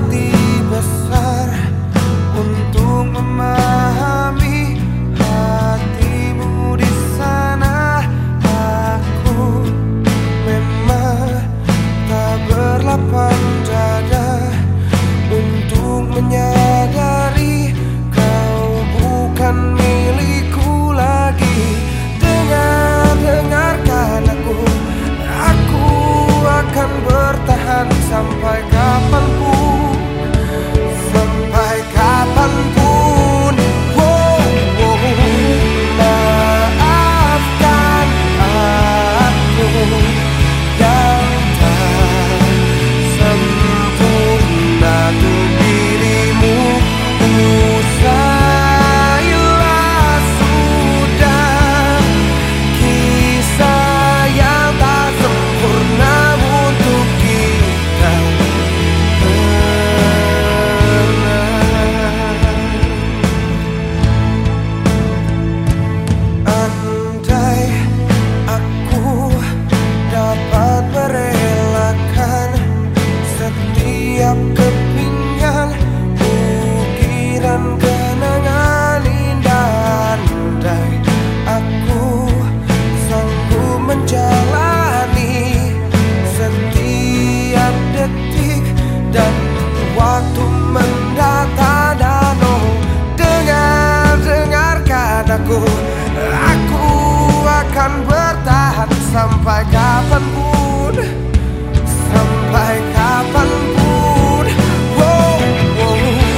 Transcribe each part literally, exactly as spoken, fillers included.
hati besar untuk memahami hatimu di sana. Aku memang tak berlapang dada untuk menyadari kau bukan milikku lagi. Dengar, dengarkan aku, aku akan bertahan sampai kapanpun, sampai kapanpun. Wow, wow. Maafkan aku yang tak sempurna untuk dirimu. Usailah sudah kisah yang tak sempurna untuk kita pernah. Andai aku dapat merelakan setiap kepingan ukiran kenangan indah, andai aku sanggup menjalani setiap detik dan waktu mendata dan oh, dengar, dengarkan aku, aku akan bertahan sampai kapanpun, sampai kapanpun. Wow, wow.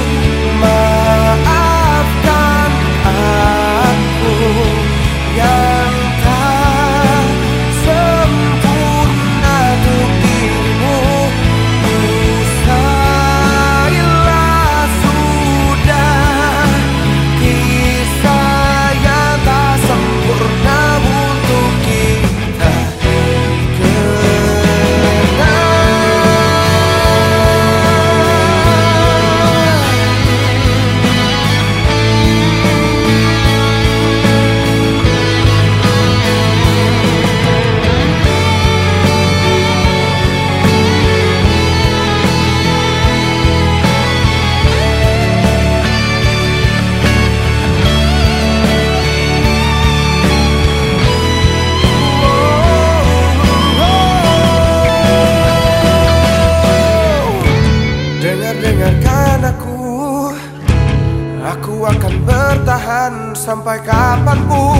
Maafkan aku yang tak sempurna untuk dirimu. Usailah sudah kisah yang tak sempurna untuk kita dengarkan aku, aku akan bertahan sampai kapanpun.